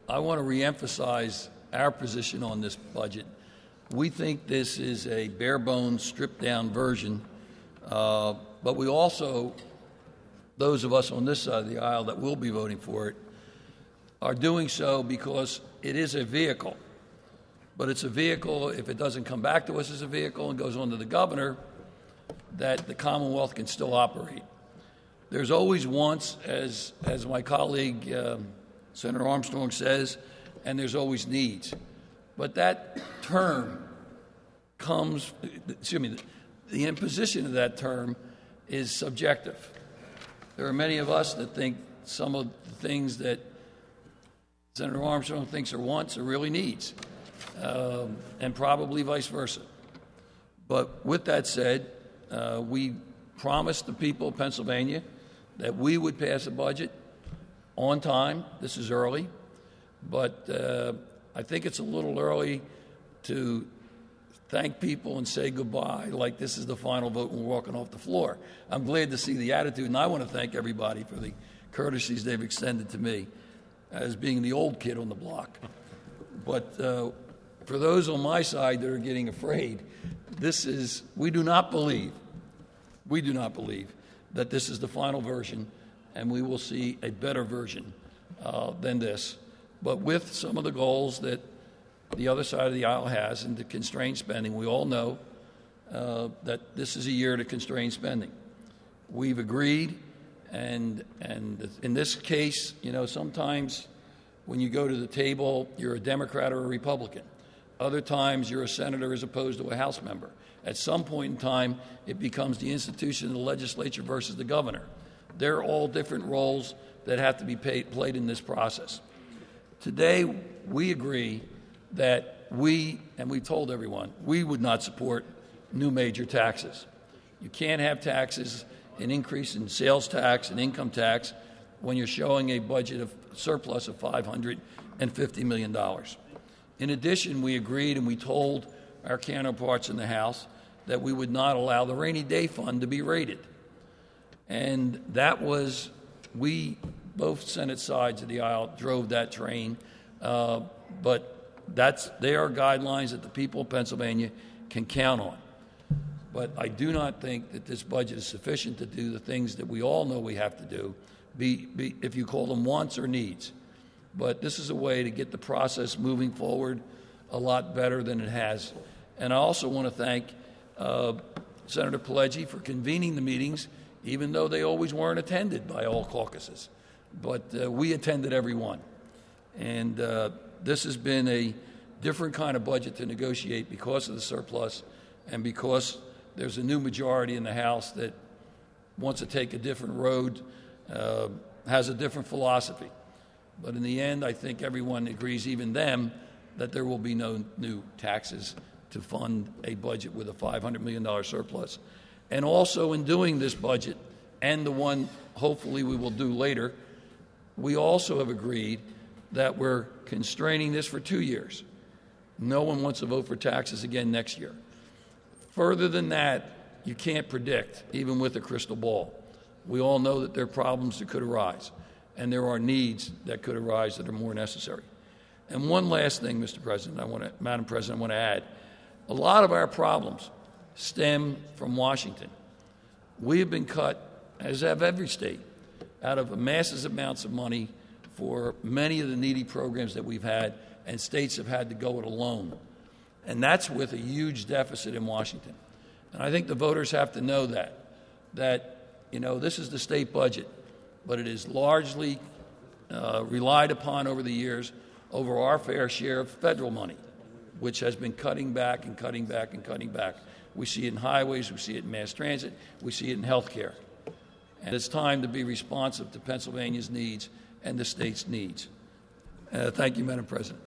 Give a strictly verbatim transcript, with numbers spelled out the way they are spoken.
I want to reemphasize our position on this budget. We think this is a bare-bones, stripped-down version, uh, but we also, those of us on this side of the aisle that will be voting for it, are doing so because it is a vehicle. But it's a vehicle, if it doesn't come back to us as a vehicle and goes on to the governor, that the Commonwealth can still operate. There's always wants, as, as my colleague um, Senator Armstrong says, and there's always needs. But that term comes, excuse me, the imposition of that term is subjective. There are many of us that think some of the things that Senator Armstrong thinks are wants are really needs, um, and probably vice versa. But with that said, uh, we promised the people of Pennsylvania that we would pass a budget on time. This is early, but uh, I think it's a little early to thank people and say goodbye like this is the final vote and we're walking off the floor. I'm glad to see the attitude, and I want to thank everybody for the courtesies they've extended to me as being the old kid on the block. But uh, for those on my side that are getting afraid, this is, we do not believe, we do not believe that this is the final version, and we will see a better version uh, than this, but with some of the goals that the other side of the aisle has and to constrain spending. We all know uh, that this is a year to constrain spending. We've agreed, and and in this case, you know, sometimes when you go to the table, you're a Democrat or a Republican. Other times, you're a senator as opposed to a House member. At some point in time, it becomes the institution of the legislature versus the governor. They're all different roles that have to be paid, played in this process. Today, we agree that we, and we told everyone, we would not support new major taxes. You can't have taxes, an increase in sales tax and income tax when you're showing a budget of surplus of five hundred fifty million dollars. In addition, we agreed and we told our counterparts in the House that we would not allow the rainy day fund to be raided. And that was, we, both Senate sides of the aisle, drove that train, uh, but That's, they are guidelines that the people of Pennsylvania can count on. But I do not think that this budget is sufficient to do the things that we all know we have to do, be, be, if you call them wants or needs. But this is a way to get the process moving forward a lot better than it has. And I also want to thank uh, Senator Pileggi for convening the meetings, even though they always weren't attended by all caucuses. But uh, we attended every one. And uh, this has been a different kind of budget to negotiate because of the surplus and because there's a new majority in the House that wants to take a different road, uh, has a different philosophy. But in the end, I think everyone agrees, even them, that there will be no new taxes to fund a budget with a five hundred million dollars surplus. And also in doing this budget, and the one hopefully we will do later, we also have agreed that we're constraining this for two years. No one wants to vote for taxes again next year. Further than that, you can't predict, even with a crystal ball. We all know that there are problems that could arise, and there are needs that could arise that are more necessary. And one last thing, Mister President, I want to, Madam President, I want to add. A lot of our problems stem from Washington. We have been cut, as have every state, out of massive amounts of money for many of the needy programs that we've had, and states have had to go it alone. And that's with a huge deficit in Washington. And I think the voters have to know that, that, you know, this is the state budget, but it is largely uh, relied upon over the years over our fair share of federal money, which has been cutting back and cutting back and cutting back. We see it in highways, we see it in mass transit, we see it in health care. And it's time to be responsive to Pennsylvania's needs and the state's needs. Uh, thank you, Madam President.